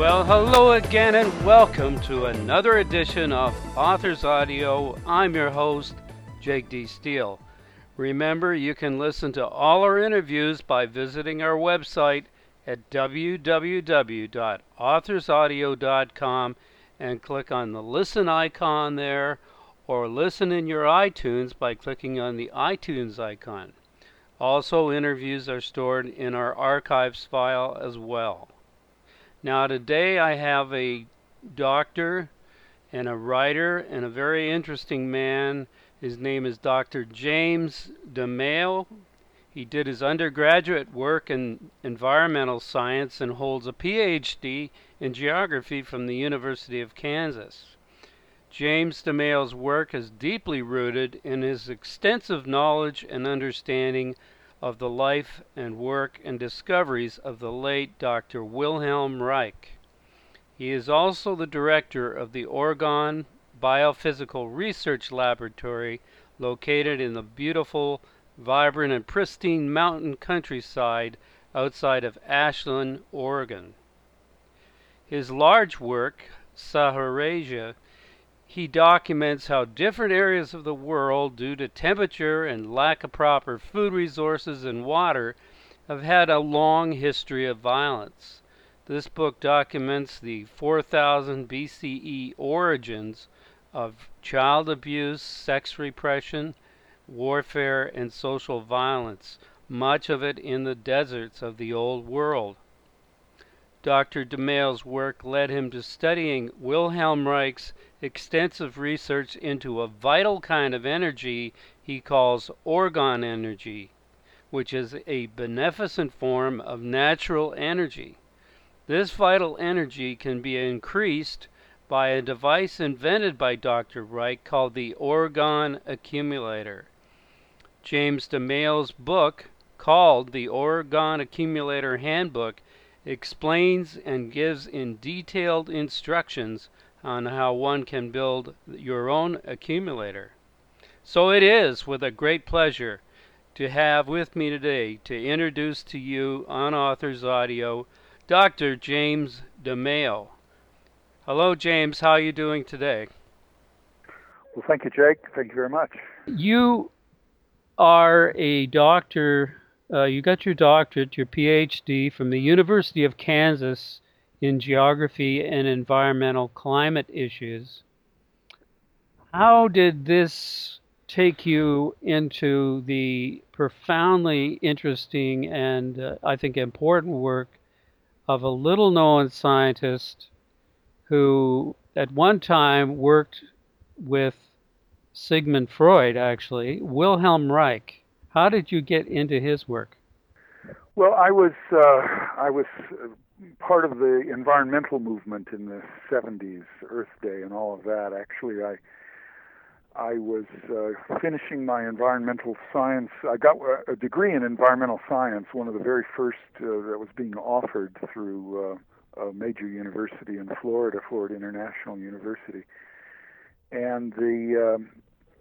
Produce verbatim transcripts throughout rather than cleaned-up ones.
Well, hello again and welcome to another edition of Authors Audio. I'm your host, Jake D. Steele. Remember, you can listen to all our interviews by visiting our website at w w w dot authors audio dot com and click on the listen icon there, or listen in your iTunes by clicking on the iTunes icon. Also, interviews are stored in our archives file as well. Now, today I have a doctor and a writer and a very interesting man. His name is Doctor James DeMaio. He did his undergraduate work in environmental science and holds a P H D in geography from the University of Kansas. James DeMaio's work is deeply rooted in his extensive knowledge and understanding of the life and work and discoveries of the late Doctor Wilhelm Reich. He is also the director of the Oregon Biophysical Research Laboratory, located in the beautiful, vibrant, and pristine mountain countryside outside of Ashland, Oregon. His large work, Saharasia, he documents how different areas of the world, due to temperature and lack of proper food resources and water, have had a long history of violence. This book documents the four thousand B C E origins of child abuse, sex repression, warfare, and social violence, much of it in the deserts of the Old World. Doctor DeMaio's work led him to studying Wilhelm Reich's extensive research into a vital kind of energy he calls orgone energy, which is a beneficent form of natural energy. This vital energy can be increased by a device invented by Doctor Reich called the orgone accumulator. James DeMaio's book, called the Orgone Accumulator Handbook, explains and gives in detailed instructions on how one can build your own accumulator. So it is with a great pleasure to have with me today to introduce to you on Authors Audio, Doctor James DeMaio. Hello, James. How are you doing today? Well, thank you, Jake. Thank you very much. You are a doctor. Uh, you got your doctorate, your P H D, from the University of Kansas in geography and environmental climate issues. How did this take you into the profoundly interesting and uh, I think important work of a little-known scientist who at one time worked with Sigmund Freud, actually, Wilhelm Reich? How did you get into his work? Well, I was uh, I was part of the environmental movement in the seventies, Earth Day and all of that. Actually, I I was uh, finishing my environmental science. I got a degree in environmental science, one of the very first uh, that was being offered through uh, a major university in Florida, Florida International University. And the um,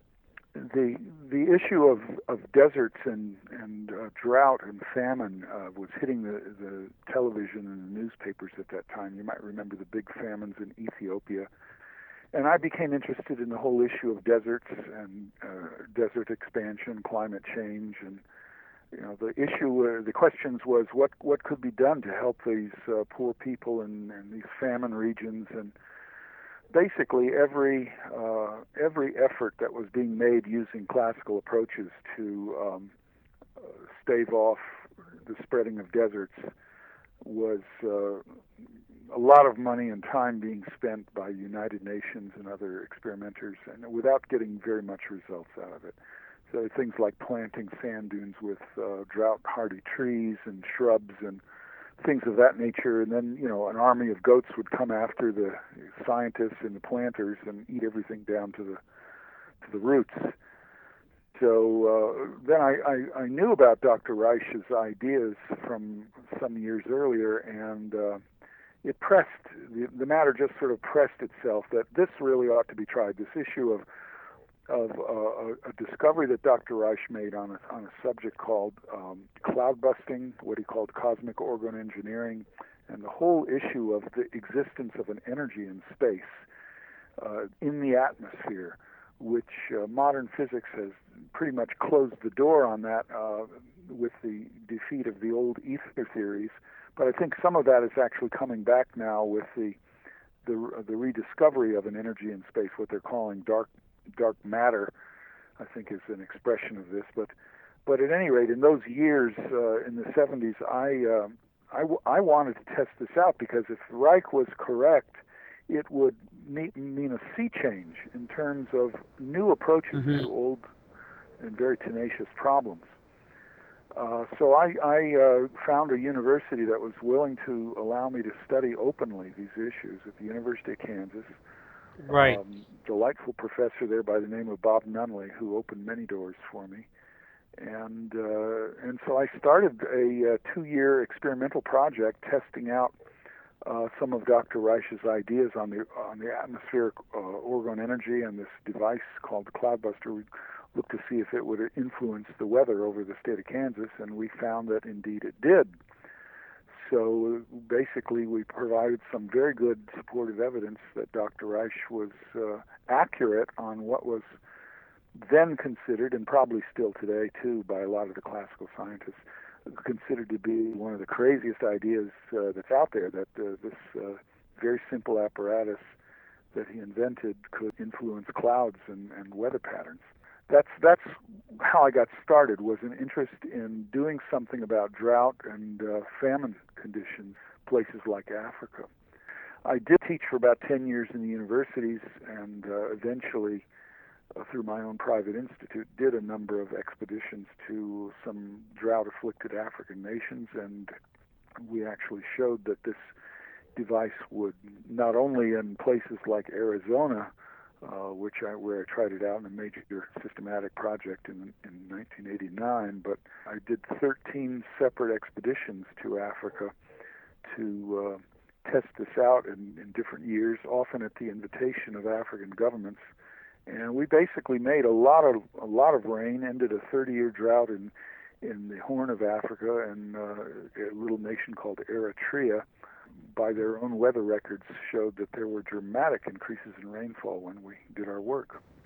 The the issue of, of deserts and and uh, drought and famine uh, was hitting the, the television and the newspapers at that time. You might remember the big famines in Ethiopia. And I became interested in the whole issue of deserts and uh, desert expansion, climate change, and you know the issue, uh, the questions was what what could be done to help these uh, poor people in, in these famine regions. And basically every uh, every effort that was being made using classical approaches to um, uh, stave off the spreading of deserts was uh, a lot of money and time being spent by United Nations and other experimenters, and without getting very much results out of it. So things like planting sand dunes with uh, drought-hardy trees and shrubs and things of that nature, and then, you know, an army of goats would come after the scientists and the planters and eat everything down to the to the roots. So uh, then I, I, I knew about Doctor Reich's ideas from some years earlier, and uh, it pressed, the, the matter just sort of pressed itself that this really ought to be tried, this issue of of uh, a, a discovery that Doctor Reich made on a, on a subject called um, cloud busting, what he called cosmic orgone engineering, and the whole issue of the existence of an energy in space, uh, in the atmosphere, which uh, modern physics has pretty much closed the door on that uh, with the defeat of the old ether theories. But I think some of that is actually coming back now with the the, the rediscovery of an energy in space, what they're calling dark dark matter, I think is an expression of this. But but at any rate, in those years, uh, in the seventies, I, uh, I, w- I wanted to test this out, because if Reich was correct, it would mean, mean a sea change in terms of new approaches Mm-hmm. to old and very tenacious problems. Uh, so I, I uh, found a university that was willing to allow me to study openly these issues at the University of Kansas. Right. Um, delightful professor there by the name of Bob Nunley, who opened many doors for me. And uh, and so I started a, uh two-year experimental project testing out uh, some of Doctor Reich's ideas on the on the atmospheric uh, orgone energy and this device called the Cloudbuster. We looked to see if it would influence the weather over the state of Kansas, and we found that indeed it did. So basically, we provided some very good supportive evidence that Doctor Reich was uh, accurate on what was then considered, and probably still today too, by a lot of the classical scientists, considered to be one of the craziest ideas uh, that's out there, that uh, this uh, very simple apparatus that he invented could influence clouds and, and weather patterns. That's that's how I got started, was an interest in doing something about drought and uh, famine conditions, places like Africa. I did teach for about ten years in the universities, and uh, eventually, uh, through my own private institute, did a number of expeditions to some drought-afflicted African nations, and we actually showed that this device would, not only in places like Arizona, Uh, which I, where I tried it out in a major systematic project in, in nineteen eighty-nine, but I did thirteen separate expeditions to Africa to uh, test this out in, in different years, often at the invitation of African governments. And we basically made a lot of a lot of rain, ended a thirty-year drought in in the Horn of Africa and uh, a little nation called Eritrea. By their own weather records, showed that there were dramatic increases in rainfall when we did our work.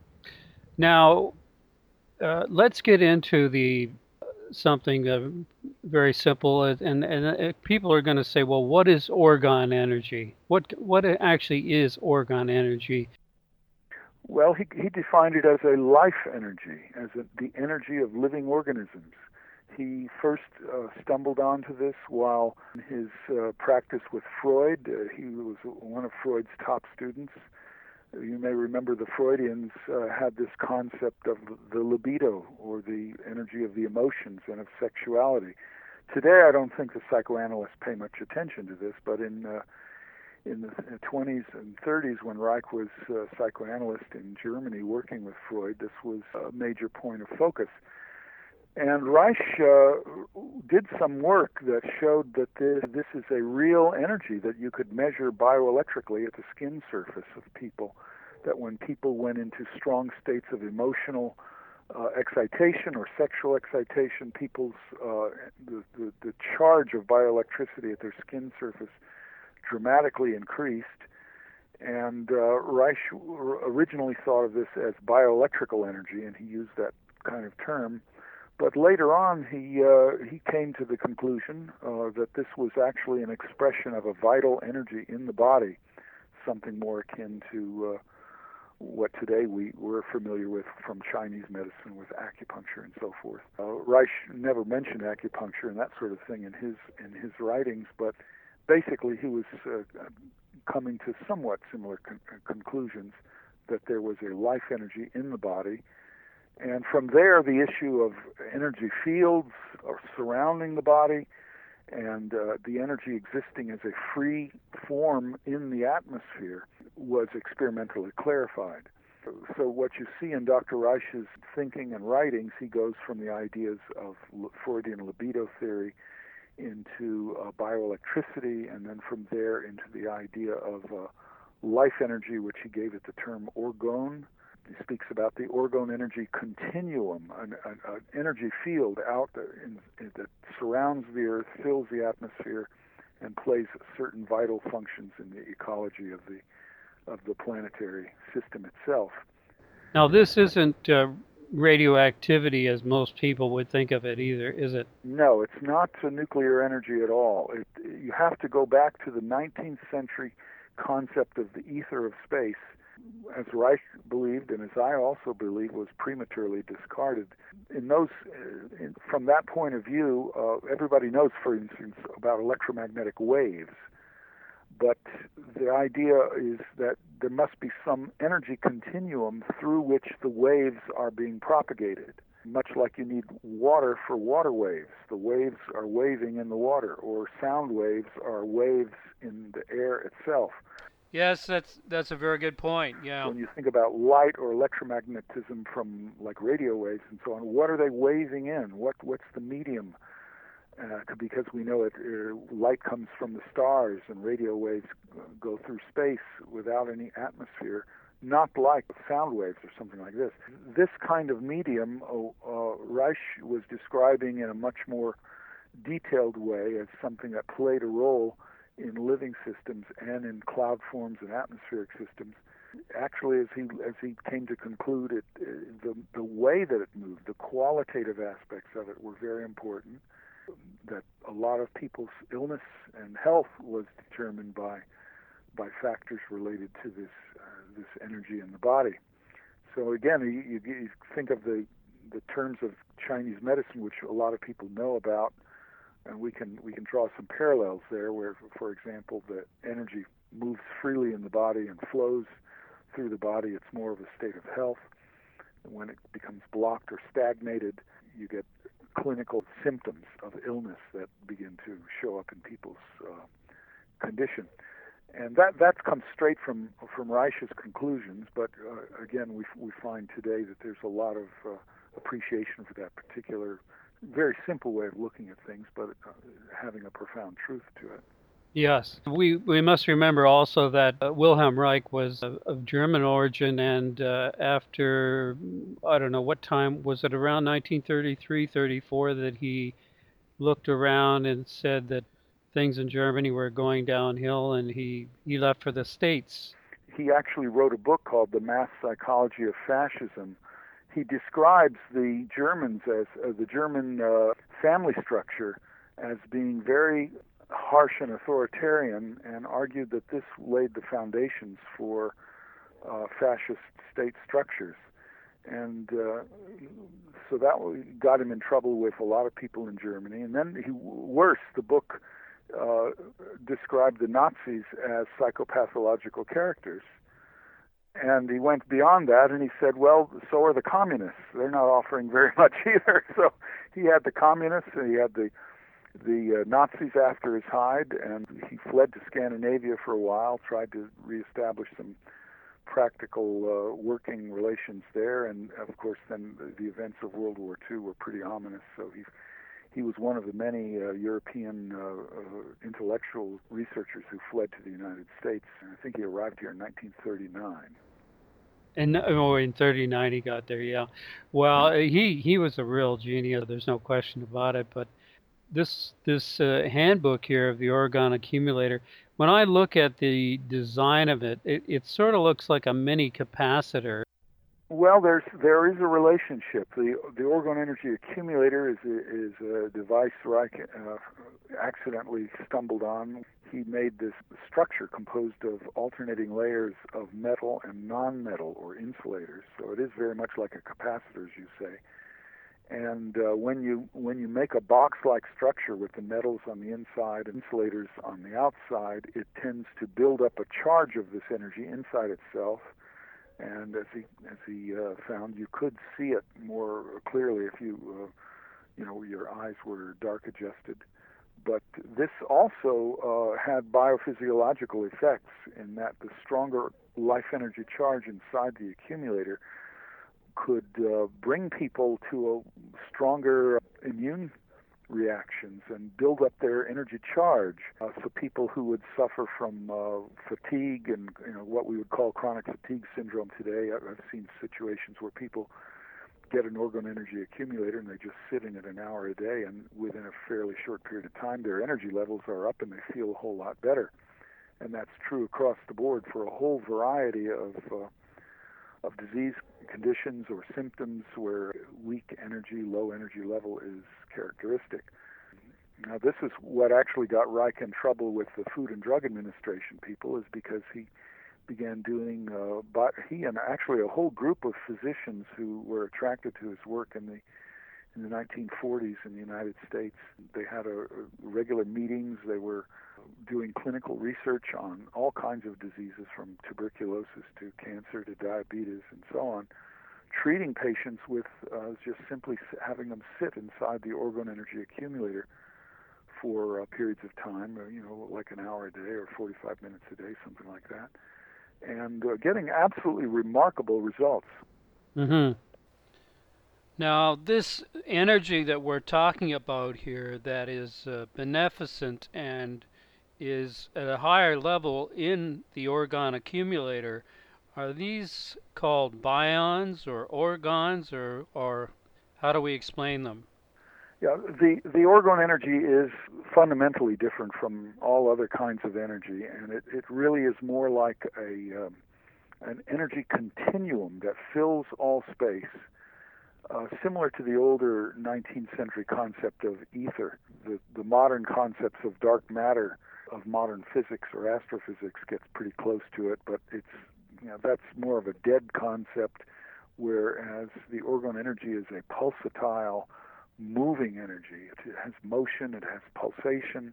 Now, uh, let's get into the something uh, very simple, and, and uh, people are going to say, well, what is orgone energy? What what actually is orgone energy? Well, he, he defined it as a life energy, as a, the energy of living organisms. He first uh, stumbled onto this while in his uh, practice with Freud. Uh, he was one of Freud's top students. You may remember the Freudians uh, had this concept of the libido, or the energy of the emotions and of sexuality. Today, I don't think the psychoanalysts pay much attention to this, but in uh, in the twenties and thirties, when Reich was a psychoanalyst in Germany working with Freud, this was a major point of focus. And Reich uh, did some work that showed that this, this is a real energy that you could measure bioelectrically at the skin surface of people, that when people went into strong states of emotional uh, excitation or sexual excitation, people's uh, the, the, the charge of bioelectricity at their skin surface dramatically increased. And uh, Reich originally thought of this as bioelectrical energy, and he used that kind of term. But later on, he uh, he came to the conclusion uh, that this was actually an expression of a vital energy in the body, something more akin to uh, what today we, we're familiar with from Chinese medicine with acupuncture and so forth. Uh, Reich never mentioned acupuncture and that sort of thing in his in his writings, but basically he was uh, coming to somewhat similar con- conclusions, that there was a life energy in the body. And from there, the issue of energy fields are surrounding the body, and uh, the energy existing as a free form in the atmosphere was experimentally clarified. So what you see in Doctor Reich's thinking and writings, he goes from the ideas of Freudian libido theory into uh, bioelectricity, and then from there into the idea of uh, life energy, which he gave it the term orgone. He speaks about the orgone energy continuum, an, an, an energy field out there in, in, that surrounds the Earth, fills the atmosphere, and plays certain vital functions in the ecology of the of the planetary system itself. Now, this isn't uh, radioactivity as most people would think of it either, is it? No, it's not uh, nuclear energy at all. It, you have to go back to the nineteenth century concept of the ether of space, as Reich believed, and as I also believe was prematurely discarded. In those, uh, in, from that point of view, uh, everybody knows, for instance, about electromagnetic waves. But the idea is that there must be some energy continuum through which the waves are being propagated, much like you need water for water waves. The waves are waving in the water, or sound waves are waves in the air itself. Yes, that's that's a very good point. Yeah. So when you think about light or electromagnetism from like radio waves and so on, what are they waving in? What what's the medium? Uh, because we know it, uh, light comes from the stars, and radio waves go through space without any atmosphere, not like sound waves or something like this. This kind of medium, uh, uh, Reich was describing in a much more detailed way as something that played a role in living systems and in cloud forms and atmospheric systems. Actually, as he as he came to conclude, it, uh, the the way that it moved, the qualitative aspects of it were very important. That a lot of people's illness and health was determined by by factors related to this uh, this energy in the body. So again, you, you think of the the terms of Chinese medicine, which a lot of people know about, and we can we can draw some parallels there. Where, for example, the energy moves freely in the body and flows through the body. It's more of a state of health. And when it becomes blocked or stagnated, you get clinical symptoms of illness that begin to show up in people's uh, condition. And that that comes straight from from Reich's conclusions, but uh, again, we we find today that there's a lot of uh, appreciation for that particular, very simple way of looking at things, but uh, having a profound truth to it. Yes. We we must remember also that uh, Wilhelm Reich was of, of German origin, and uh, after, I don't know what time, was it around nineteen thirty-three, thirty-four that he looked around and said that things in Germany were going downhill, and he, he left for the States. He actually wrote a book called The Mass Psychology of Fascism. He describes the Germans as uh, the German uh, family structure as being very harsh and authoritarian, and argued that this laid the foundations for uh, fascist state structures. And uh, so that got him in trouble with a lot of people in Germany. And then, he, worse, the book uh, described the Nazis as psychopathological characters. And he went beyond that, and he said, well, so are the communists. They're not offering very much either. So he had the communists, and he had the the uh, Nazis after his hide, and he fled to Scandinavia for a while, tried to reestablish some practical uh, working relations there, and of course then the, the events of World War Two were pretty ominous, so he he was one of the many uh, European uh, uh, intellectual researchers who fled to the United States, and I think he arrived here in nineteen thirty-nine. And oh, in thirty-nine he got there, yeah. Well, he, he was a real genius, there's no question about it, but This this uh, handbook here of the Orgone Accumulator, when I look at the design of it, it, it sort of looks like a mini capacitor. Well, there's there is a relationship. The the Orgone Energy Accumulator is a, is a device Reich uh, accidentally stumbled on. He made this structure composed of alternating layers of metal and non-metal, or insulators. So it is very much like a capacitor, as you say. And uh, when you when you make a box-like structure with the metals on the inside and insulators on the outside, it tends to build up a charge of this energy inside itself. And as he as he uh, found, you could see it more clearly if you uh, you know your eyes were dark adjusted. But this also uh, had biophysiological effects in that the stronger life energy charge inside the accumulator could uh, bring people to a stronger immune reactions and build up their energy charge. Uh, so people who would suffer from uh, fatigue and you know what we would call chronic fatigue syndrome today, I've seen situations where people get an orgone energy accumulator and they just sit in it an hour a day, and within a fairly short period of time, their energy levels are up and they feel a whole lot better. And that's true across the board for a whole variety of uh, of disease conditions or symptoms where weak energy, low energy level is characteristic. Now, this is what actually got Reich in trouble with the Food and Drug Administration people, is because he began doing, uh, but he and actually a whole group of physicians who were attracted to his work in the in the nineteen forties in the United States. They had a, a regular meetings. They were doing clinical research on all kinds of diseases, from tuberculosis to cancer to diabetes and so on, treating patients with uh, just simply having them sit inside the orgone energy accumulator for uh, periods of time, you know, like an hour a day or forty-five minutes a day, something like that, and uh, getting absolutely remarkable results. Mm-hmm. Now, this energy that we're talking about here that is uh, beneficent and is at a higher level in the orgone accumulator, are these called bions or orgons, or, or how do we explain them? Yeah, the, the orgone energy is fundamentally different from all other kinds of energy, and it, it really is more like a um, an energy continuum that fills all space, uh, similar to the older nineteenth century concept of ether. The, the modern concepts of dark matter of modern physics or astrophysics gets pretty close to it, but it's, you know, that's more of a dead concept, whereas the orgone energy is a pulsatile, moving energy. It has motion, it has pulsation,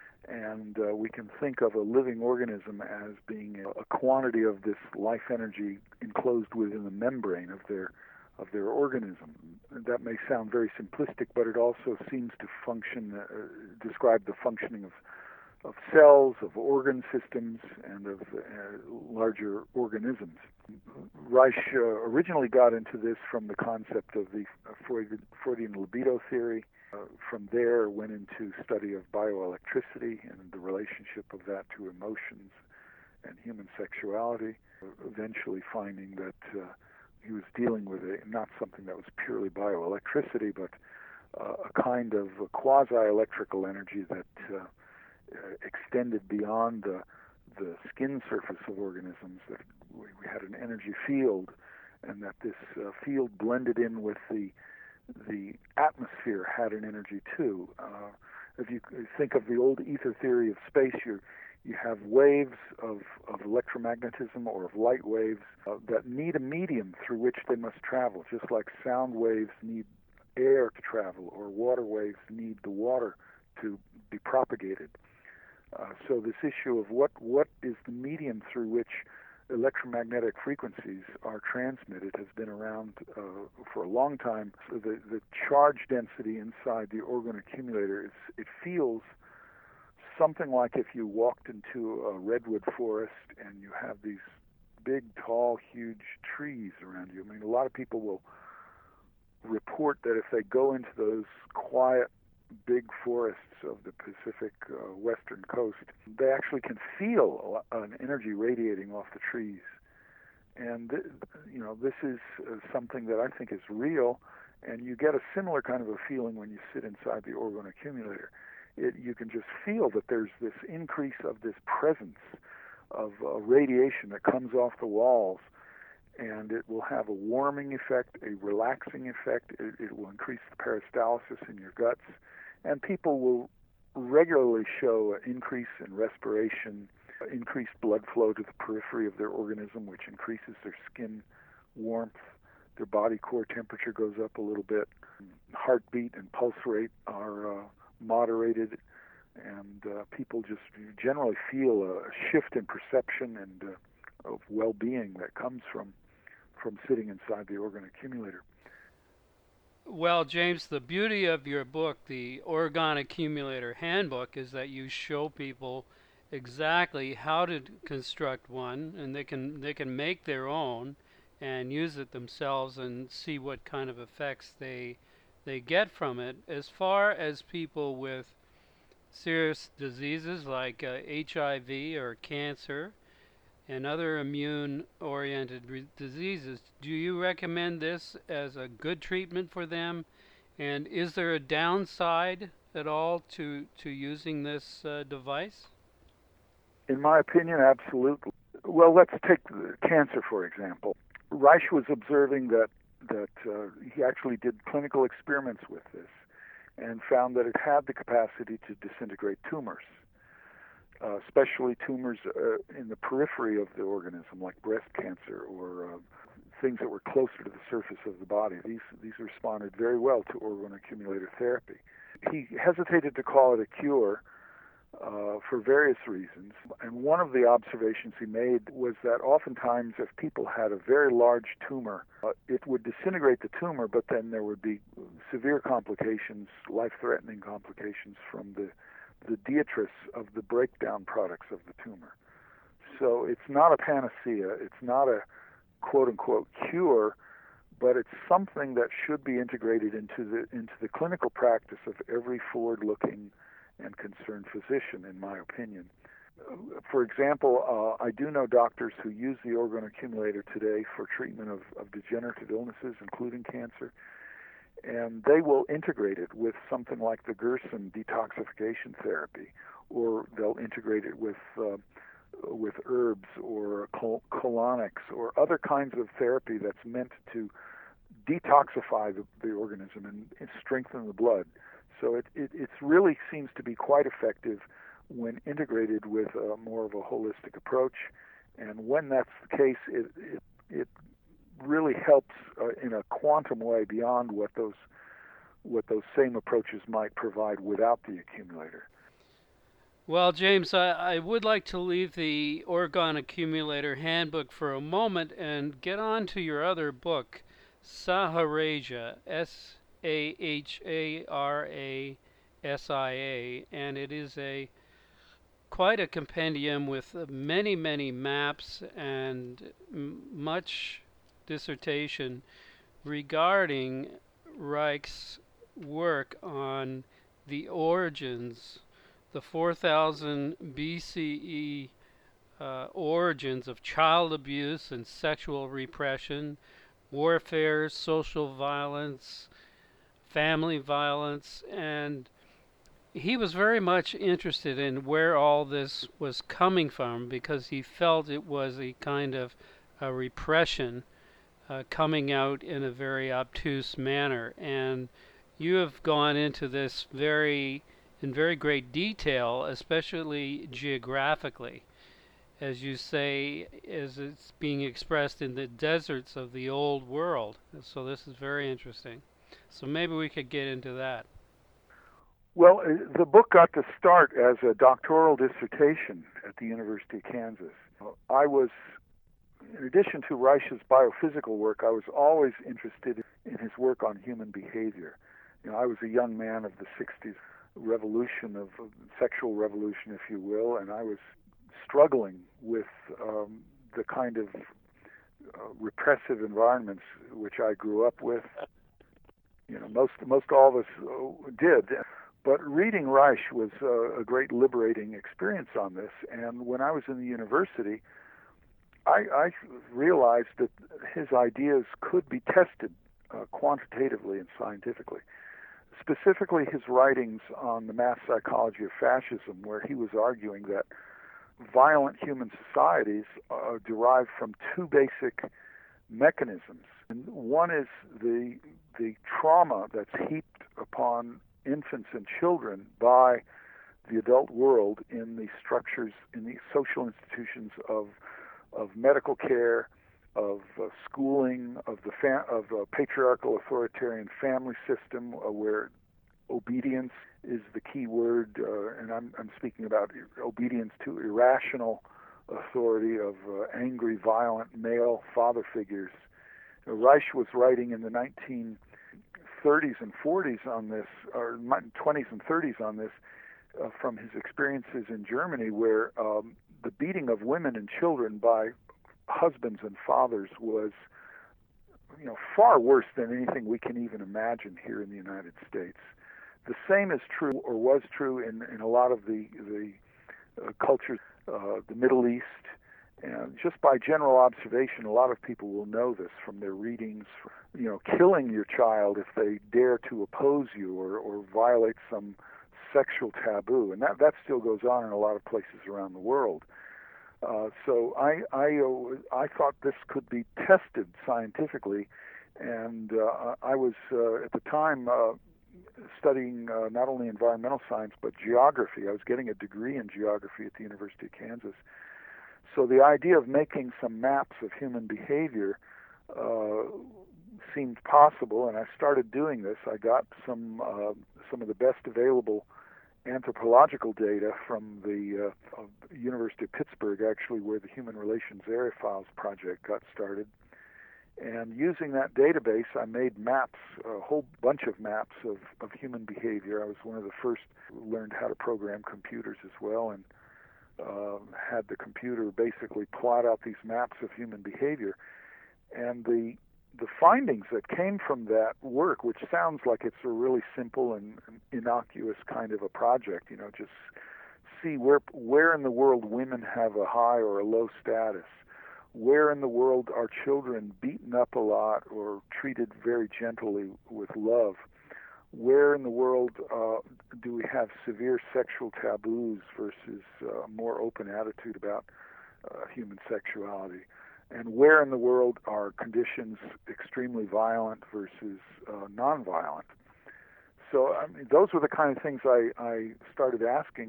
and uh, we can think of a living organism as being a, a quantity of this life energy enclosed within the membrane of their of their organism. That may sound very simplistic, but it also seems to function, uh, describe the functioning of of cells, of organ systems, and of uh, larger organisms. Reich uh, originally got into this from the concept of the uh, Freud, Freudian libido theory. Uh, from there, went into study of bioelectricity and the relationship of that to emotions and human sexuality, uh, eventually finding that uh, he was dealing with a, not something that was purely bioelectricity, but uh, a kind of a quasi-electrical energy that uh, Uh, extended beyond the the skin surface of organisms, that we, we had an energy field, and that this uh, field blended in with the the atmosphere had an energy too. Uh, if you think of the old ether theory of space, you you have waves of, of electromagnetism or of light waves uh, that need a medium through which they must travel, just like sound waves need air to travel, or water waves need the water to be propagated. Uh, so this issue of what, what is the medium through which electromagnetic frequencies are transmitted has been around uh, for a long time. So the, the charge density inside the orgone accumulator, is, it feels something like if you walked into a redwood forest and you have these big, tall, huge trees around you. I mean, a lot of people will report that if they go into those quiet, big forests of the Pacific uh, western coast, they actually can feel an energy radiating off the trees. And, th- you know, this is uh, something that I think is real, and you get a similar kind of a feeling when you sit inside the orgone accumulator. It, you can just feel that there's this increase of this presence of uh, radiation that comes off the walls, and it will have a warming effect, a relaxing effect. It, it will increase the peristalsis in your guts. And people will regularly show an increase in respiration, increased blood flow to the periphery of their organism, which increases their skin warmth. Their body core temperature goes up a little bit. Heartbeat and pulse rate are uh, moderated, and uh, people just generally feel a shift in perception and uh, of well-being that comes from from sitting inside the orgone accumulator. Well, James, the beauty of your book, the Orgone Accumulator Handbook, is that you show people exactly how to construct one, and they can they can make their own and use it themselves and see what kind of effects they they get from it. As far as people with serious diseases like uh, H I V or cancer, and other immune-oriented re- diseases. Do you recommend this as a good treatment for them? And is there a downside at all to, to using this uh, device? In my opinion, absolutely. Well, let's take cancer, for example. Reich was observing that, that uh, he actually did clinical experiments with this and found that it had the capacity to disintegrate tumors, uh, especially tumors uh, in the periphery of the organism, like breast cancer or uh, things that were closer to the surface of the body. These, these responded very well to orgone accumulator therapy. He hesitated to call it a cure uh, for various reasons. And one of the observations he made was that oftentimes if people had a very large tumor, uh, it would disintegrate the tumor, but then there would be severe complications, life-threatening complications from the, the detritus of the breakdown products of the tumor. So it's not a panacea. It's not a quote-unquote cure, but it's something that should be integrated into the into the clinical practice of every forward-looking and concerned physician, in my opinion. For example, uh, I do know doctors who use the orgone accumulator today for treatment of, of degenerative illnesses, including cancer, and they will integrate it with something like the Gerson detoxification therapy, or they'll integrate it with uh, with herbs or col- colonics or other kinds of therapy that's meant to detoxify the, the organism and, and strengthen the blood. So it, it it really seems to be quite effective when integrated with uh, more of a holistic approach. And when that's the case, it it, it really helps uh, in a quantum way beyond what those what those same approaches might provide without the accumulator. Well, James, I, I would like to leave the Orgone Accumulator Handbook for a moment and get on to your other book, Saharasia, S A H A R A S I A, and it is a quite a compendium with many, many maps and m- much dissertation regarding Reich's work on the origins, the four thousand B C E uh, origins of child abuse and sexual repression, warfare, social violence, family violence, and he was very much interested in where all this was coming from because he felt it was a kind of a repression uh, coming out in a very obtuse manner. And you have gone into this very in very great detail, especially geographically, as you say, as it's being expressed in the deserts of the old world. So this is very interesting. So maybe we could get into that. Well, uh, the book got to start as a doctoral dissertation at the University of Kansas. I was, in addition to Reich's biophysical work, I was always interested in his work on human behavior. You know, I was a young man of the sixties revolution, of, of sexual revolution, if you will, and I was struggling with um, the kind of uh, repressive environments which I grew up with. You know, most most all of us uh, did. But reading Reich was uh, a great liberating experience on this. And when I was in the university, I, I realized that his ideas could be tested uh, quantitatively and scientifically. Specifically, his writings on the mass psychology of fascism, where he was arguing that violent human societies uh, derive from two basic mechanisms. And one is the the trauma that's heaped upon infants and children by the adult world in the structures, in the social institutions of of medical care, of uh, schooling, of the fa- of a patriarchal authoritarian family system uh, where obedience is the key word, uh, and I'm, I'm speaking about obedience to irrational authority of uh, angry, violent male father figures. Uh, Reich was writing in the nineteen thirties and forties on this, or twenties and thirties on this, uh, from his experiences in Germany, where um, the beating of women and children by husbands and fathers was, you know, far worse than anything we can even imagine here in the United States. The same is true, or was true, in, in a lot of the the uh, cultures, uh, the Middle East And just by general observation, a lot of people will know this from their readings. You know, killing your child if they dare to oppose you or, or violate some sexual taboo, and that, that still goes on in a lot of places around the world. Uh, so I, I, uh, I thought this could be tested scientifically, and uh, I was uh, at the time uh, studying uh, not only environmental science but geography. I was getting a degree in geography at the University of Kansas. So the idea of making some maps of human behavior uh, seemed possible, and I started doing this. I got some uh, some of the best available anthropological data from the uh, University of Pittsburgh, actually, where the Human Relations Area Files project got started. And using that database, I made maps, a whole bunch of maps of, of human behavior. I was one of the first who learned how to program computers as well, and uh, had the computer basically plot out these maps of human behavior. And the the findings that came from that work, which sounds like it's a really simple and innocuous kind of a project, you know, just see where where in the world women have a high or a low status, where in the world are children beaten up a lot or treated very gently with love, where in the world uh, do we have severe sexual taboos versus a more open attitude about uh, human sexuality, and where in the world are conditions extremely violent versus uh, nonviolent. So I mean, those were the kind of things I, I started asking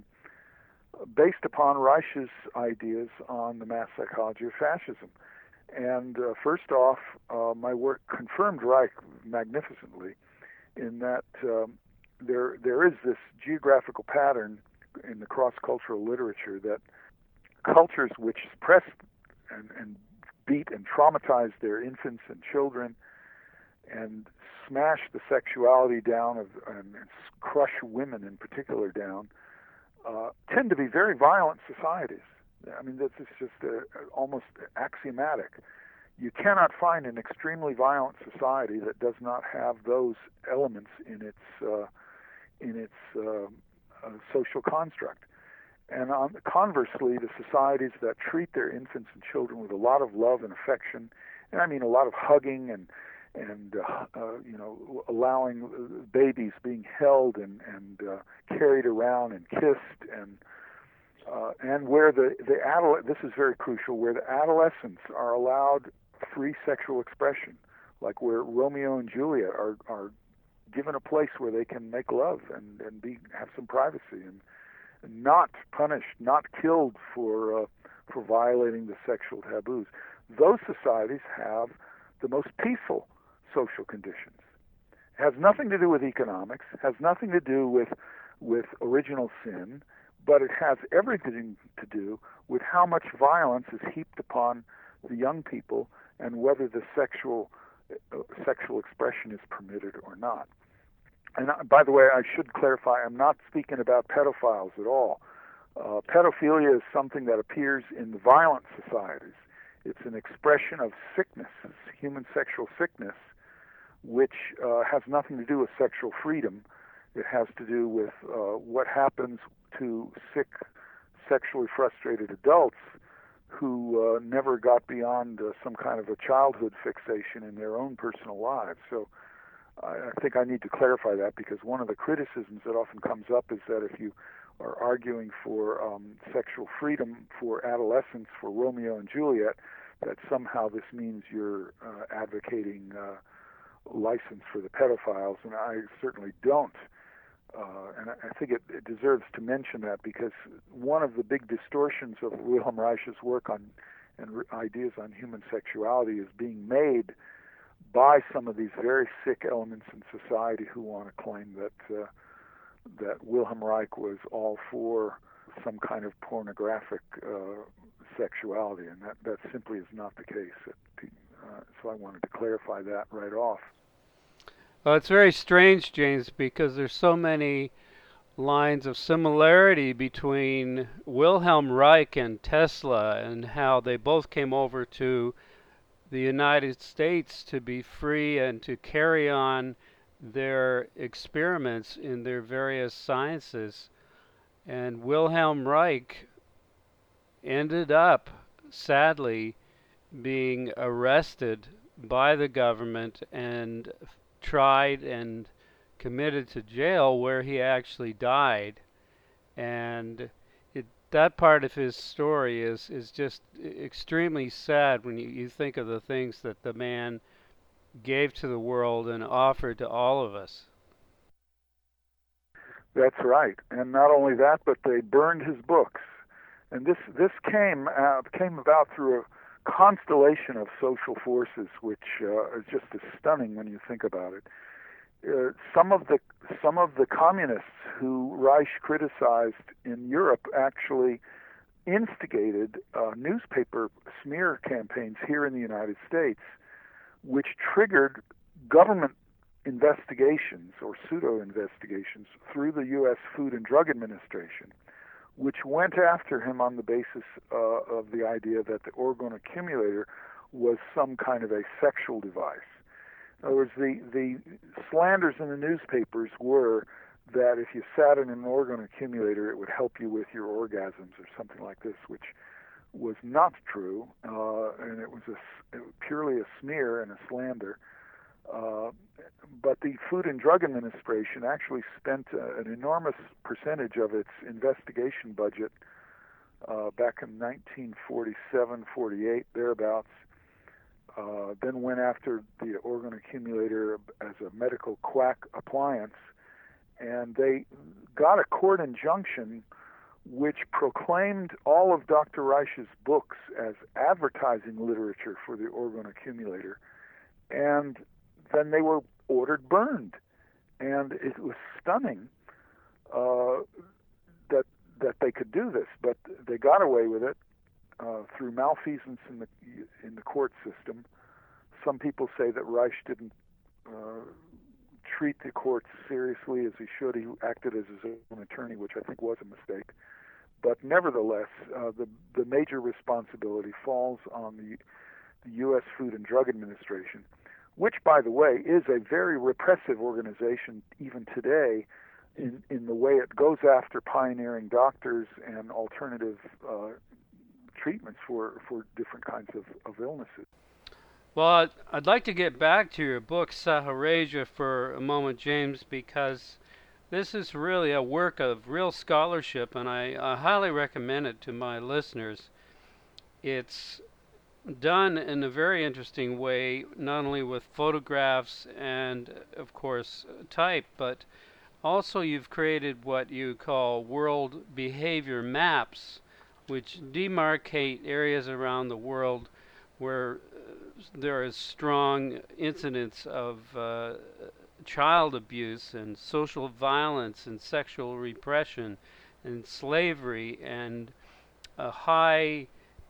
based upon Reich's ideas on the mass psychology of fascism. And uh, first off, uh, my work confirmed Reich magnificently in that um, there there is this geographical pattern in the cross-cultural literature that cultures which suppress and, and beat and traumatize their infants and children and smash the sexuality down of, and, and crush women in particular down uh, tend to be very violent societies. I mean, this is just uh, almost axiomatic. You cannot find an extremely violent society that does not have those elements in its uh, in its uh, uh, social construct. And on, conversely, the societies that treat their infants and children with a lot of love and affection, and I mean a lot of hugging and and uh, uh, you know, allowing babies being held and and uh, carried around and kissed, and uh, and where the the adult this is very crucial, where the adolescents are allowed free sexual expression, like where Romeo and Juliet are are given a place where they can make love and and be have some privacy and not punished, not killed for uh, for violating the sexual taboos. Those societies have the most peaceful social conditions. It has nothing to do with economics, has nothing to do with with original sin, but it has everything to do with how much violence is heaped upon the young people and whether the sexual uh, sexual expression is permitted or not. And uh, by the way, I should clarify, I'm not speaking about pedophiles at all. Uh, pedophilia is something that appears in the violent societies. It's an expression of sickness, human sexual sickness, which uh, has nothing to do with sexual freedom. It has to do with uh, what happens to sick, sexually frustrated adults who uh, never got beyond uh, some kind of a childhood fixation in their own personal lives. So I think I need to clarify that, because one of the criticisms that often comes up is that if you are arguing for um, sexual freedom for adolescents, for Romeo and Juliet, that somehow this means you're uh, advocating uh, license for the pedophiles, and I certainly don't. Uh, and I think it, it deserves to mention that, because one of the big distortions of Wilhelm Reich's work on and re- ideas on human sexuality is being made by some of these very sick elements in society who want to claim that uh, that Wilhelm Reich was all for some kind of pornographic uh, sexuality, and that, that simply is not the case. Uh, so I wanted to clarify that right off. Well, it's very strange, James, because there's so many lines of similarity between Wilhelm Reich and Tesla, and how they both came over to the United States to be free and to carry on their experiments in their various sciences. And Wilhelm Reich ended up sadly being arrested by the government and tried and committed to jail, where he actually died. And it, that part of his story is, is just extremely sad when you, you think of the things that the man gave to the world and offered to all of us. That's right. And not only that, but they burned his books. And this this came uh, came about through a constellation of social forces, which uh, is just stunning when you think about it. Uh, some of the some of the communists who Reich criticized in Europe actually instigated uh, newspaper smear campaigns here in the United States, which triggered government investigations or pseudo-investigations through the U S Food and Drug Administration, which went after him on the basis uh, of the idea that the orgone accumulator was some kind of a sexual device. In other words, the, the slanders in the newspapers were that if you sat in an orgone accumulator, it would help you with your orgasms or something like this, which was not true, uh, and it was, a, it was purely a smear and a slander. Uh, but the Food and Drug Administration actually spent uh, an enormous percentage of its investigation budget uh, back in nineteen forty-seven, forty-eight, thereabouts, uh, then went after the orgone accumulator as a medical quack appliance, and they got a court injunction which proclaimed all of Doctor Reich's books as advertising literature for the orgone accumulator, and then they were ordered burned. And it was stunning uh, that that they could do this, but they got away with it uh, through malfeasance in the in the court system. Some people say that Reich didn't uh, treat the courts seriously as he should. He acted as his own attorney, which I think was a mistake. But nevertheless, uh, the the major responsibility falls on the, the U S Food and Drug Administration, which, by the way, is a very repressive organization even today in, in the way it goes after pioneering doctors and alternative uh, treatments for, for different kinds of, of illnesses. Well, I'd, I'd like to get back to your book, Saharajah, for a moment, James, because this is really a work of real scholarship, and I, I highly recommend it to my listeners. It's done in a very interesting way, not only with photographs and, of course, type, but also you've created what you call world behavior maps, which demarcate areas around the world where there is strong incidence of uh, child abuse and social violence and sexual repression and slavery and a high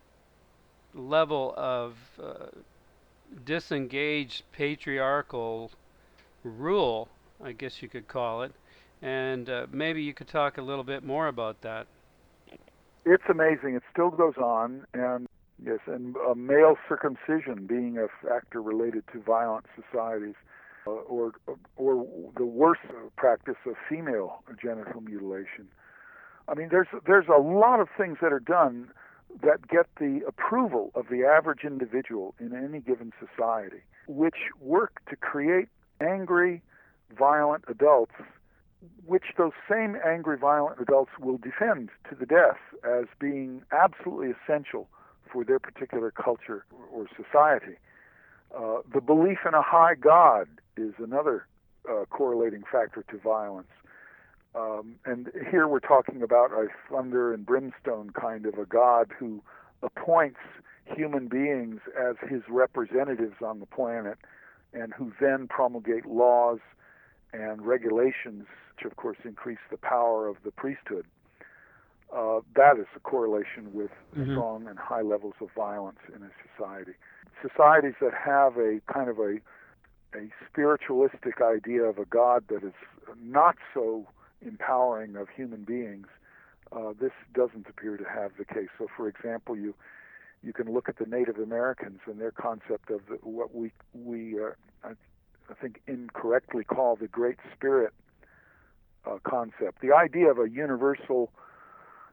level of uh, disengaged patriarchal rule, I guess you could call it, and uh, maybe you could talk a little bit more about that. It's amazing. It still goes on, and yes, and uh, male circumcision being a factor related to violent societies, uh, or or the worst practice of female genital mutilation. I mean, there's there's a lot of things that are done that get the approval of the average individual in any given society, which work to create angry, violent adults, which those same angry, violent adults will defend to the death as being absolutely essential for their particular culture or society. Uh, the belief in a high God is another uh, correlating factor to violence. Um, and here we're talking about a thunder and brimstone kind of a God who appoints human beings as his representatives on the planet and who then promulgate laws and regulations, which of course increase the power of the priesthood. Uh, that is a correlation with mm-hmm. strong and high levels of violence in a society. Societies that have a kind of a, a spiritualistic idea of a God that is not so empowering of human beings, uh, this doesn't appear to have the case. So, for example, you you can look at the Native Americans and their concept of the, what we we uh, I, I think incorrectly call the Great Spirit uh, concept. The idea of a universal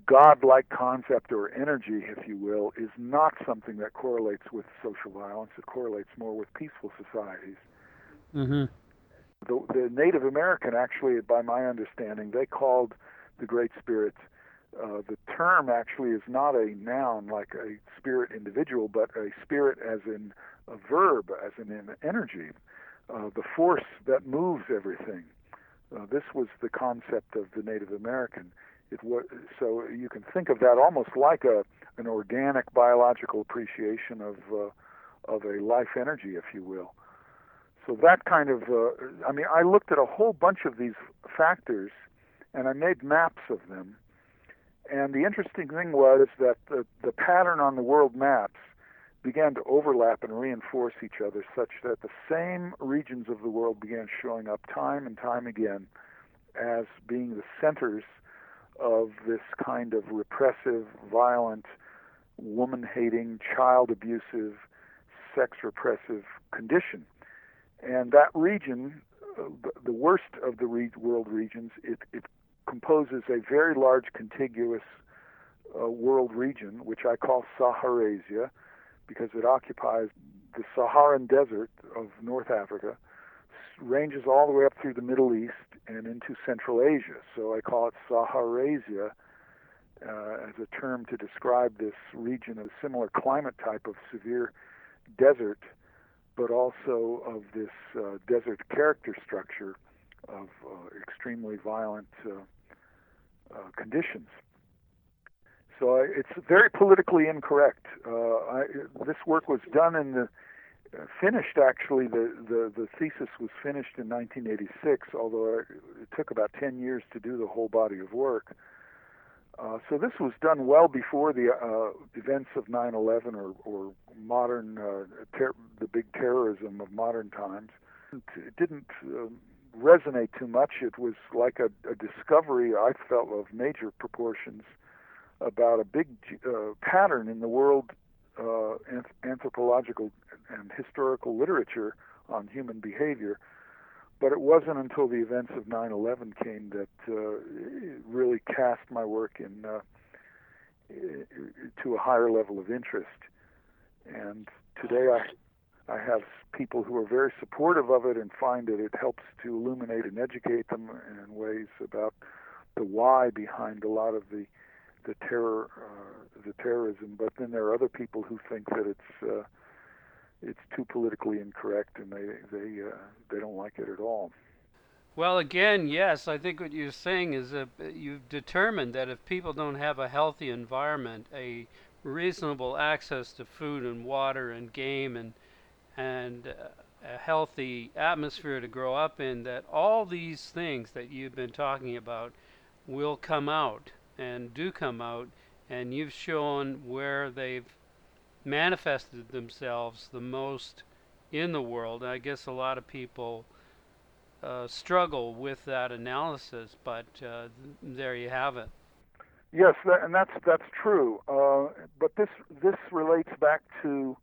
godlike concept or energy, if you will, is not something that correlates with social violence. It correlates more with peaceful societies. Mm-hmm. The, the Native American, actually, by my understanding, they called the Great Spirit, uh, the term actually is not a noun like a spirit individual, but a spirit as in a verb, as in an energy, uh, the force that moves everything. Uh, this was the concept of the Native American. It was, so you can think of that almost like a an organic biological appreciation of uh, of a life energy, if you will. So that kind of, uh, I mean, I looked at a whole bunch of these factors, and I made maps of them. And the interesting thing was that the, the pattern on the world maps began to overlap and reinforce each other, such that the same regions of the world began showing up time and time again as being the centers of this kind of repressive, violent, woman-hating, child-abusive, sex-repressive condition. And that region, uh, the worst of the re- world regions, it, it composes a very large contiguous uh, world region, which I call Saharasia, because it occupies the Saharan desert of North Africa, ranges all the way up through the Middle East and into Central Asia. So I call it Saharasia uh, as a term to describe this region of similar climate type of severe desert, but also of this uh, desert character structure of uh, extremely violent uh, uh, conditions. So I, it's very politically incorrect. Uh, I, this work was done in the, uh, finished actually, the, the, the thesis was finished in nineteen eighty-six, although it took about ten years to do the whole body of work. Uh, so this was done well before the uh, events of nine eleven or, or modern, uh, ter- the big terrorism of modern times. It didn't uh, resonate too much. It was like a, a discovery, I felt, of major proportions about a big uh, pattern in the world uh, anthropological and historical literature on human behavior. But it wasn't until the events of nine eleven came that uh, it really cast my work in uh, to a higher level of interest. And today I, I have people who are very supportive of it and find that it helps to illuminate and educate them in ways about the why behind a lot of the the terror, uh, the terrorism. But then there are other people who think that it's uh, it's too politically incorrect, and they they uh, they don't like it at all. Well, again, yes, I think what you're saying is that you've determined that if people don't have a healthy environment, a reasonable access to food and water and game and and uh, a healthy atmosphere to grow up in, that all these things that you've been talking about will come out and do come out, and you've shown where they've manifested themselves the most in the world. I guess a lot of people uh, struggle with that analysis, but uh, there you have it. Yes, that, and that's that's true. Uh, but this this relates back to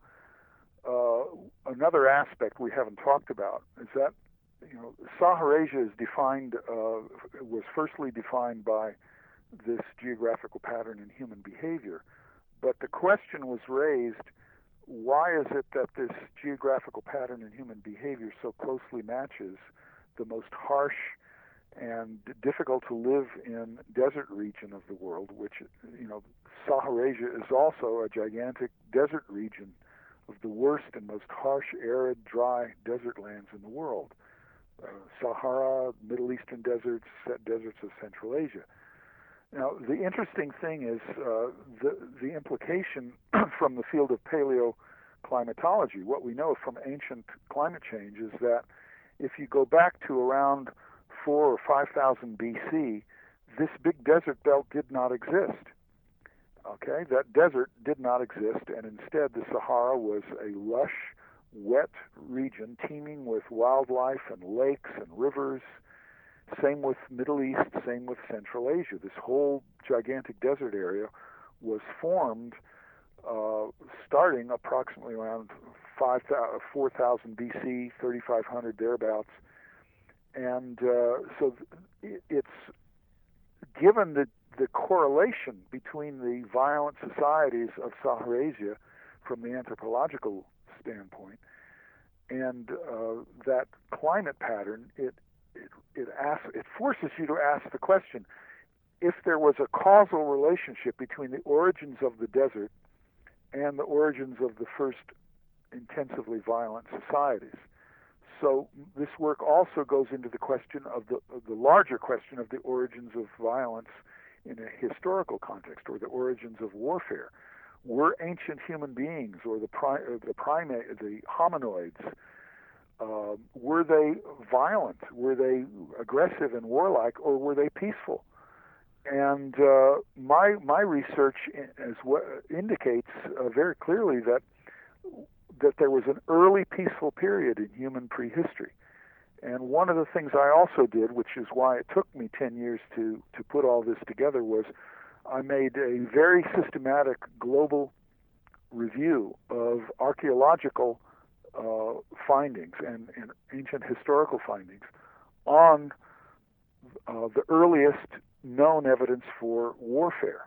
uh, another aspect we haven't talked about. Is that you know Saharasia is defined uh, was firstly defined by this geographical pattern in human behavior. But the question was raised, why is it that this geographical pattern in human behavior so closely matches the most harsh and difficult to live in desert region of the world, which, you know, Saharasia is also a gigantic desert region of the worst and most harsh, arid, dry desert lands in the world. Uh, Sahara, Middle Eastern deserts, deserts of Central Asia. Now, the interesting thing is uh, the, the implication from the field of paleoclimatology. What we know from ancient climate change is that if you go back to around four or five thousand B C, this big desert belt did not exist. Okay, that desert did not exist, and instead the Sahara was a lush, wet region teeming with wildlife and lakes and rivers. Same with Middle East, same with Central Asia. This whole gigantic desert area was formed uh, starting approximately around four thousand B C, thirty-five hundred thereabouts. And uh, so it's given the, the correlation between the violent societies of Saharasia from the anthropological standpoint and uh, that climate pattern, it it it asks, it forces you to ask the question: if there was a causal relationship between the origins of the desert and the origins of the first intensively violent societies. So this work also goes into the question of the of the larger question of the origins of violence in a historical context, or the origins of warfare. Were ancient human beings, or the pri- or the primate, the hominoids, uh, were they violent? Were they aggressive and warlike, or were they peaceful? And uh, my my research as well indicates uh, very clearly that that there was an early peaceful period in human prehistory. And one of the things I also did, which is why it took me ten years to to put all this together, was I made a very systematic global review of archaeological uh, findings and, and ancient historical findings on uh, the earliest known evidence for warfare.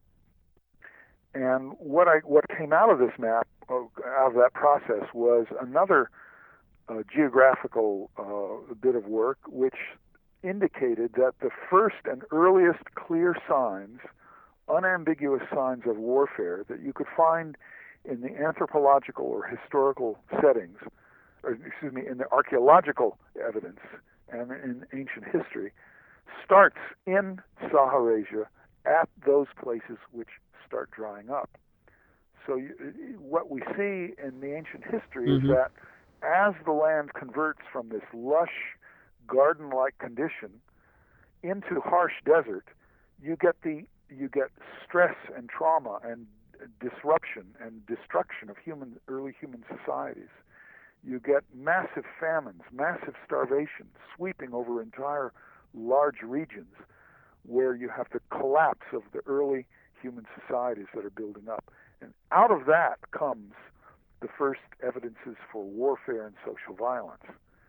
And what I what came out of this map, uh, out of that process, was another uh, geographical uh, bit of work which indicated that the first and earliest clear signs, unambiguous signs of warfare that you could find in the anthropological or historical settings, or excuse me, in the archaeological evidence and in ancient history, starts in Saharasia at those places which start drying up. So you, what we see in the ancient history mm-hmm. is that as the land converts from this lush, garden-like condition into harsh desert, you get the you get stress and trauma and disruption and destruction of human early human societies. You get massive famines, massive starvation sweeping over entire large regions, where you have the collapse of the early human societies that are building up. And out of that comes the first evidences for warfare and social violence.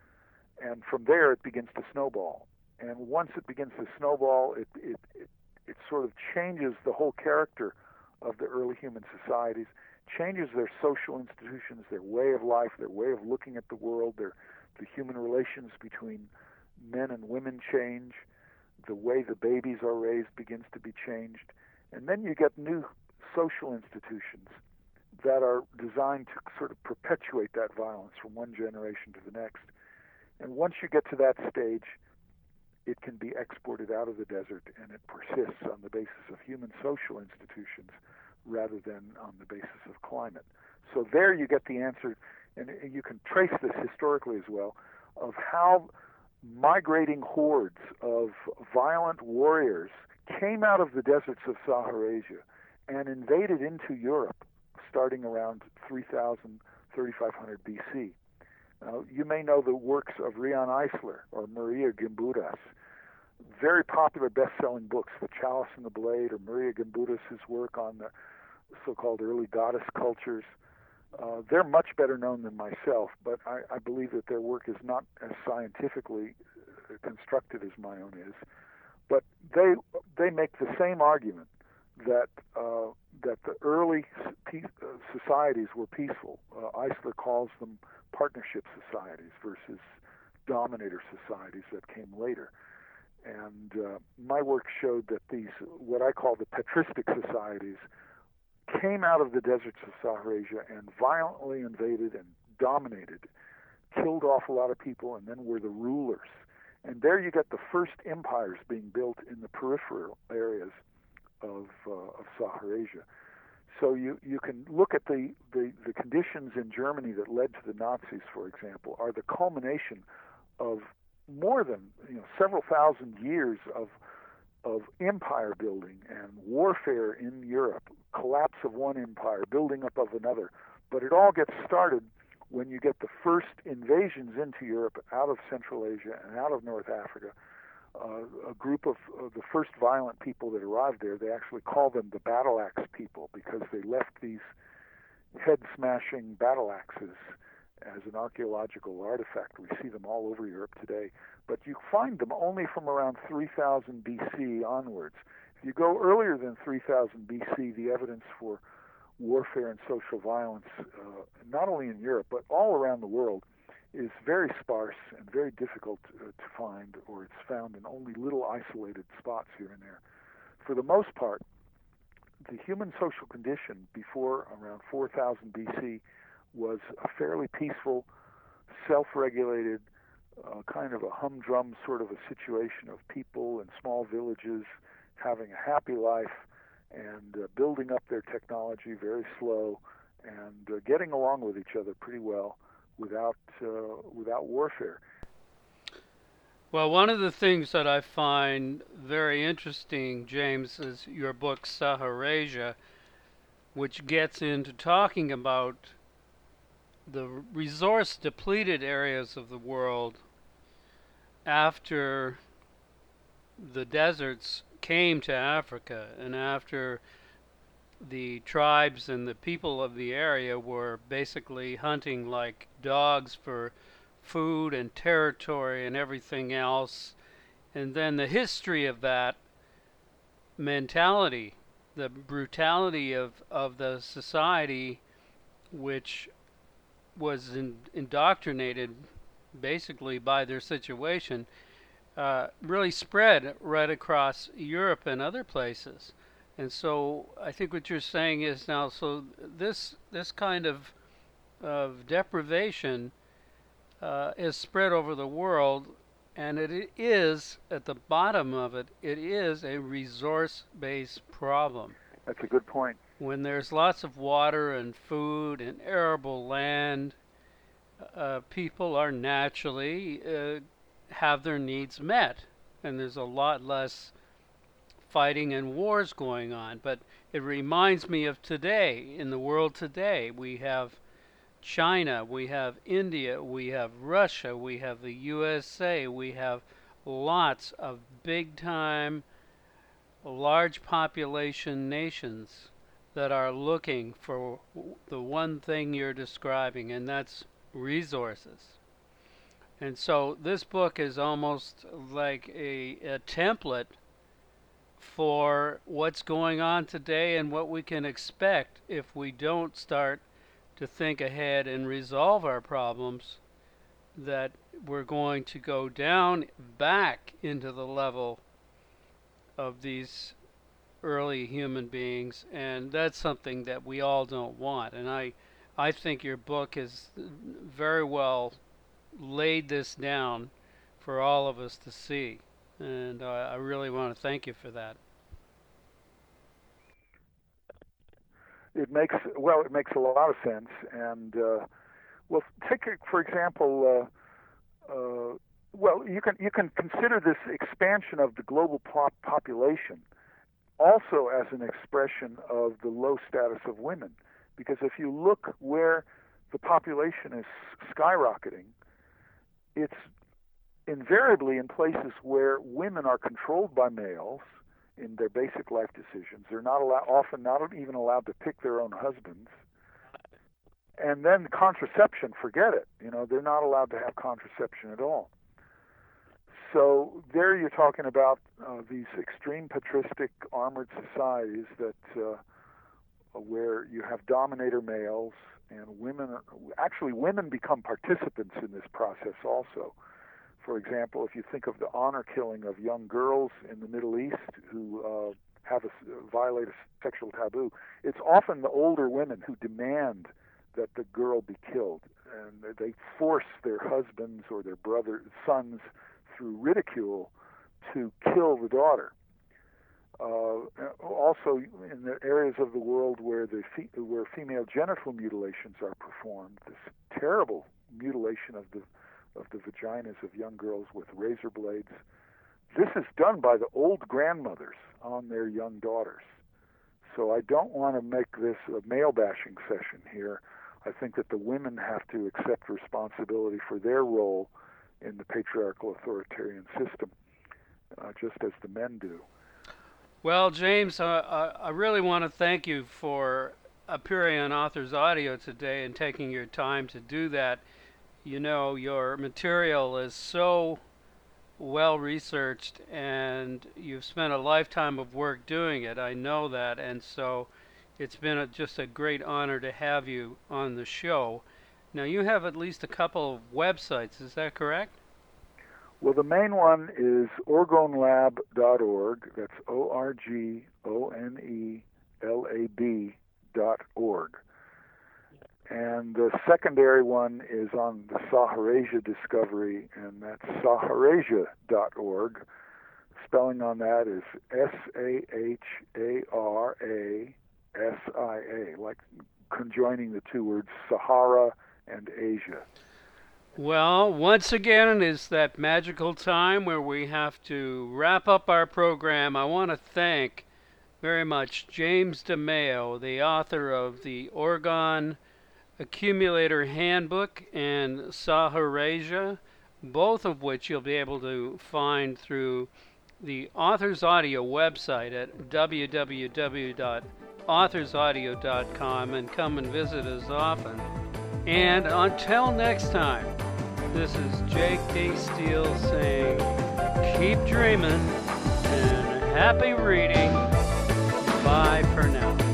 And from there it begins to snowball. And once it begins to snowball, it it, it it sort of changes the whole character of the early human societies, changes their social institutions, their way of life, their way of looking at the world, their the human relations between men and women change, the way the babies are raised begins to be changed, and then you get new social institutions that are designed to sort of perpetuate that violence from one generation to the next. And once you get to that stage, it can be exported out of the desert, and it persists on the basis of human social institutions rather than on the basis of climate. So there you get the answer, and you can trace this historically as well, of how migrating hordes of violent warriors came out of the deserts of Saharasia and invaded into Europe starting around three thousand, thirty-five hundred B C. Now, you may know the works of Rian Eisler or Maria Gimbutas, very popular best-selling books, The Chalice and the Blade, or Maria Gimbutas' work on the so-called early goddess cultures. Uh, they're much better known than myself, but I, I believe that their work is not as scientifically constructed as my own is. But they they make the same argument that uh, that the early peace, uh, societies were peaceful. Uh, Eisler calls them partnership societies versus dominator societies that came later. And uh, my work showed that these, what I call the patristic societies, came out of the deserts of Saharasia and violently invaded and dominated, killed off a lot of people, and then were the rulers. And there you get the first empires being built in the peripheral areas of uh, of Saharasia. So you, you can look at the, the, the conditions in Germany that led to the Nazis, for example, are the culmination of more than you know several thousand years of of empire building and warfare in Europe, collapse of one empire, building up of another. But it all gets started when you get the first invasions into Europe out of Central Asia and out of North Africa. Uh, a group of uh, the first violent people that arrived there, they actually call them the battle axe people because they left these head-smashing battle axes as an archaeological artifact. We see them all over Europe today. But you find them only from around three thousand B C onwards. If you go earlier than three thousand B C, the evidence for warfare and social violence, uh, not only in Europe but all around the world, is very sparse and very difficult uh, to find, or it's found in only little isolated spots here and there. For the most part, the human social condition before around four thousand B C was a fairly peaceful, self-regulated, uh, kind of a humdrum sort of a situation of people in small villages having a happy life and uh, building up their technology very slow and uh, getting along with each other pretty well without uh, without warfare. Well, one of the things that I find very interesting, James, is your book Saharasia, which gets into talking about the resource depleted areas of the world after the deserts came to Africa and after the tribes and the people of the area were basically hunting like dogs for food and territory and everything else. And then the history of that mentality, the brutality of, of the society, which was in, indoctrinated basically by their situation, uh, really spread right across Europe and other places. And so I think what you're saying is now, so this this kind of of deprivation uh, is spread over the world, and it is, at the bottom of it, it is a resource-based problem. That's a good point. When there's lots of water and food and arable land, uh, people are naturally uh, have their needs met, and there's a lot less fighting and wars going on. But it reminds me of today, in the world today. We have China, we have India, we have Russia, we have the U S A, we have lots of big time, large population nations that are looking for the one thing you're describing, and that's resources. And so this book is almost like a, a template for what's going on today and what we can expect if we don't start to think ahead and resolve our problems, that we're going to go down back into the level of these early human beings, and that's something that we all don't want. And I I think your book has very well laid this down for all of us to see, and uh, I really want to thank you for that. It makes well, it makes a lot of sense, and uh, well, take for example, uh, uh, well, you can you can consider this expansion of the global pop population also as an expression of the low status of women, because if you look where the population is skyrocketing, it's invariably in places where women are controlled by males in their basic life decisions. They're not allowed, often not even allowed to pick their own husbands. And then contraception, forget it. You know, they're not allowed to have contraception at all. So there you're talking about uh, these extreme patristic armored societies that uh, where you have dominator males, and women are, actually women become participants in this process also. For example, if you think of the honor killing of young girls in the Middle East who uh, have a, violate a sexual taboo, it's often the older women who demand that the girl be killed, and they force their husbands or their brother sons through ridicule to kill the daughter. Uh, also, in the areas of the world where the fe- where female genital mutilations are performed, this terrible mutilation of the of the vaginas of young girls with razor blades, this is done by the old grandmothers on their young daughters. So I don't want to make this a male bashing session here. I think that the women have to accept responsibility for their role in the patriarchal authoritarian system, uh, just as the men do. Well, James, uh, I really want to thank you for appearing on Authors Audio today and taking your time to do that. You know, your material is so well researched, and you've spent a lifetime of work doing it. I know that, and so it's been a, just a great honor to have you on the show. Now, you have at least a couple of websites, is that correct? Well, the main one is orgone lab dot org. That's O R G O N E L A B dot org. And the secondary one is on the Saharasia discovery, and that's Saharasia dot org. Spelling on that is S A H A R A S I A, like conjoining the two words Sahara and Asia. Well, once again, is that magical time where we have to wrap up our program. I want to thank very much James DeMeo, the author of the Orgone Accumulator Handbook and Saharasia, both of which you'll be able to find through the Authors Audio website at w w w dot authors audio dot com, and come and visit us often. And until next time, this is Jake D. Steele saying, keep dreaming and happy reading. Bye for now.